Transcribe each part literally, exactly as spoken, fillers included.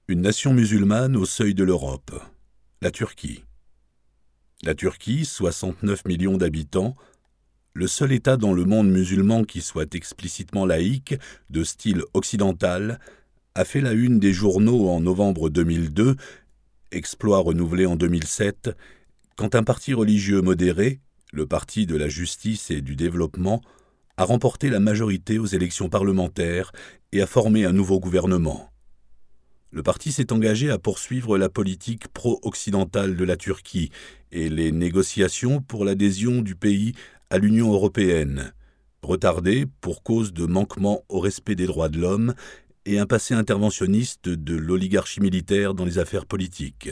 Une nation musulmane au seuil de l'Europe. La Turquie. La Turquie, soixante-neuf millions d'habitants, le seul État dans le monde musulman qui soit explicitement laïque, de style occidental, a fait la une des journaux en novembre deux mille deux, exploit renouvelé en deux mille sept, quand un parti religieux modéré, le Parti de la justice et du développement, a remporté la majorité aux élections parlementaires et a formé un nouveau gouvernement. Le parti s'est engagé à poursuivre la politique pro-occidentale de la Turquie et les négociations pour l'adhésion du pays à l'Union européenne, retardées pour cause de manquement au respect des droits de l'homme et un passé interventionniste de l'oligarchie militaire dans les affaires politiques.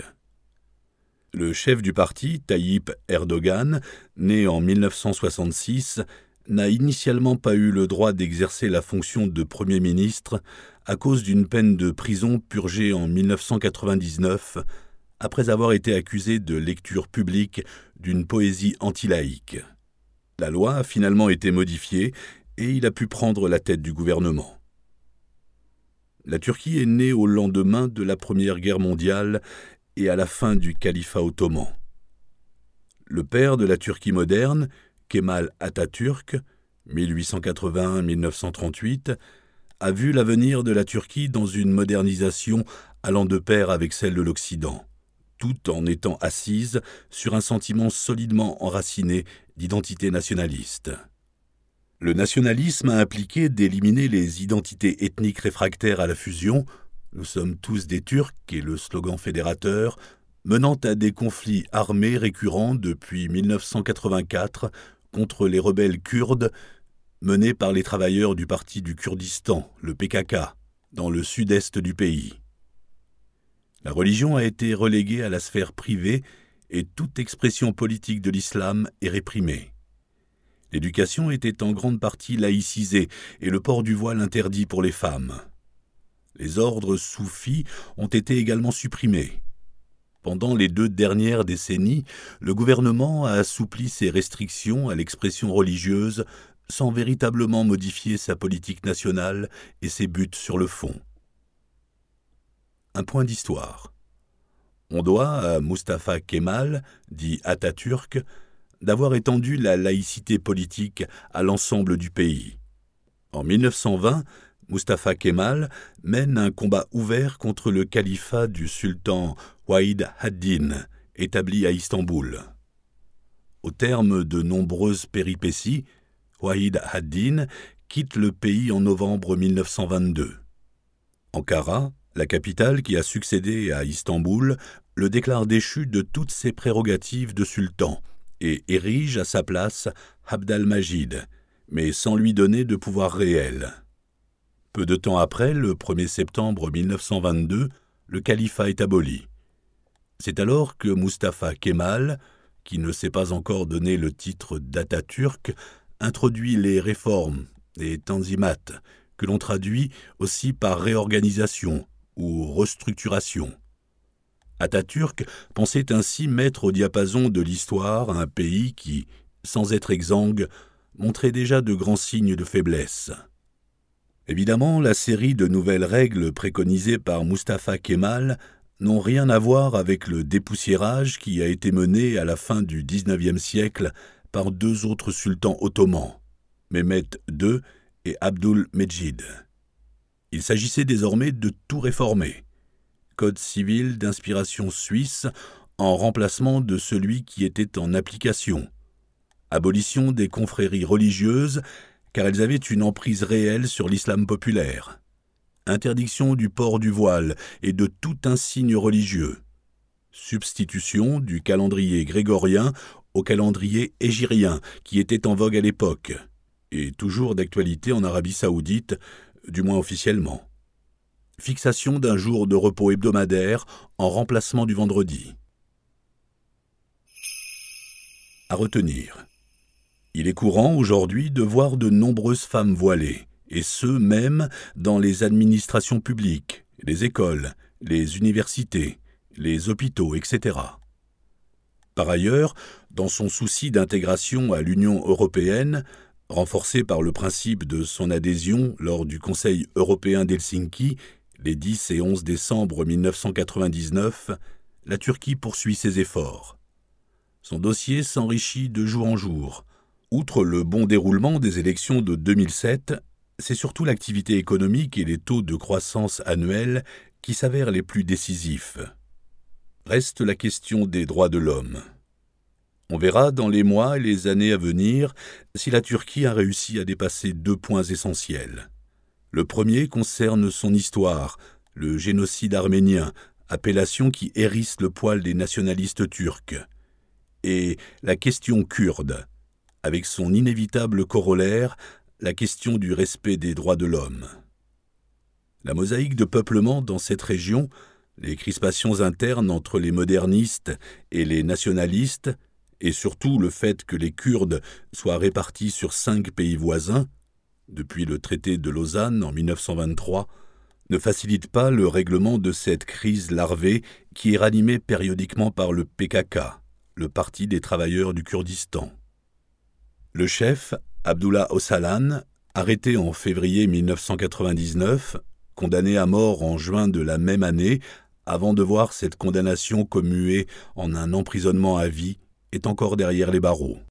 Le chef du parti, Tayyip Erdogan, né en mille neuf cent soixante-six, n'a initialement pas eu le droit d'exercer la fonction de Premier ministre à cause d'une peine de prison purgée en mille neuf cent quatre-vingt-dix-neuf, après avoir été accusé de lecture publique d'une poésie anti-laïque. La loi a finalement été modifiée et il a pu prendre la tête du gouvernement. La Turquie est née au lendemain de la Première Guerre mondiale et à la fin du califat ottoman. Le père de la Turquie moderne, Kemal Atatürk, mille huit cent quatre-vingt-un à mille neuf cent trente-huit, a vu l'avenir de la Turquie dans une modernisation allant de pair avec celle de l'Occident, tout en étant assise sur un sentiment solidement enraciné d'identité nationaliste. Le nationalisme a impliqué d'éliminer les identités ethniques réfractaires à la fusion, nous sommes tous des Turcs et le slogan fédérateur, menant à des conflits armés récurrents depuis mille neuf cent quatre-vingt-quatre contre les rebelles kurdes menés par les travailleurs du Parti du Kurdistan, le P K K, dans le sud-est du pays. La religion a été reléguée à la sphère privée et toute expression politique de l'islam est réprimée. L'éducation était en grande partie laïcisée et le port du voile interdit pour les femmes. Les ordres soufis ont été également supprimés. Pendant les deux dernières décennies, le gouvernement a assoupli ses restrictions à l'expression religieuse sans véritablement modifier sa politique nationale et ses buts sur le fond. Un point d'histoire. On doit à Mustafa Kemal, dit Atatürk, d'avoir étendu la laïcité politique à l'ensemble du pays. En mille neuf cent vingt, Mustafa Kemal mène un combat ouvert contre le califat du sultan Wahid ad-Din, établi à Istanbul. Au terme de nombreuses péripéties, Wahid ad-Din quitte le pays en novembre mille neuf cent vingt-deux. Ankara, la capitale qui a succédé à Istanbul, le déclare déchu de toutes ses prérogatives de sultan et érige à sa place Abd al-Majid, mais sans lui donner de pouvoir réel. Peu de temps après, le premier septembre mille neuf cent vingt-deux, le califat est aboli. C'est alors que Mustafa Kemal, qui ne s'est pas encore donné le titre d'Atatürk, introduit les réformes, les tanzimat, que l'on traduit aussi par réorganisation ou restructuration. Atatürk pensait ainsi mettre au diapason de l'histoire un pays qui, sans être exsangue, montrait déjà de grands signes de faiblesse. Évidemment, la série de nouvelles règles préconisées par Mustafa Kemal n'ont rien à voir avec le dépoussiérage qui a été mené à la fin du dix-neuvième siècle par deux autres sultans ottomans, Mehmet deux et Abdülmecid. Il s'agissait désormais de tout réformer. Code civil d'inspiration suisse en remplacement de celui qui était en application. Abolition des confréries religieuses car elles avaient une emprise réelle sur l'islam populaire. Interdiction du port du voile et de tout insigne religieux. Substitution du calendrier grégorien au calendrier hégirien qui était en vogue à l'époque, et toujours d'actualité en Arabie saoudite, du moins officiellement. Fixation d'un jour de repos hebdomadaire en remplacement du vendredi. À retenir. Il est courant aujourd'hui de voir de nombreuses femmes voilées, et ce même dans les administrations publiques, les écoles, les universités, les hôpitaux, et cetera. Par ailleurs, dans son souci d'intégration à l'Union européenne, renforcé par le principe de son adhésion lors du Conseil européen d'Helsinki, Les dix et onze décembre mille neuf cent quatre-vingt-dix-neuf, la Turquie poursuit ses efforts. Son dossier s'enrichit de jour en jour. Outre le bon déroulement des élections de deux mille sept, c'est surtout l'activité économique et les taux de croissance annuels qui s'avèrent les plus décisifs. Reste la question des droits de l'homme. On verra dans les mois et les années à venir si la Turquie a réussi à dépasser deux points essentiels. Le premier concerne son histoire, le génocide arménien, appellation qui hérisse le poil des nationalistes turcs, et la question kurde, avec son inévitable corollaire, la question du respect des droits de l'homme. La mosaïque de peuplement dans cette région, les crispations internes entre les modernistes et les nationalistes, et surtout le fait que les Kurdes soient répartis sur cinq pays voisins, depuis le traité de Lausanne en mille neuf cent vingt-trois, ne facilite pas le règlement de cette crise larvée qui est ranimée périodiquement par le P K K, le Parti des travailleurs du Kurdistan. Le chef, Abdullah Öcalan, arrêté en février mille neuf cent quatre-vingt-dix-neuf, condamné à mort en juin de la même année, avant de voir cette condamnation commuée en un emprisonnement à vie, est encore derrière les barreaux.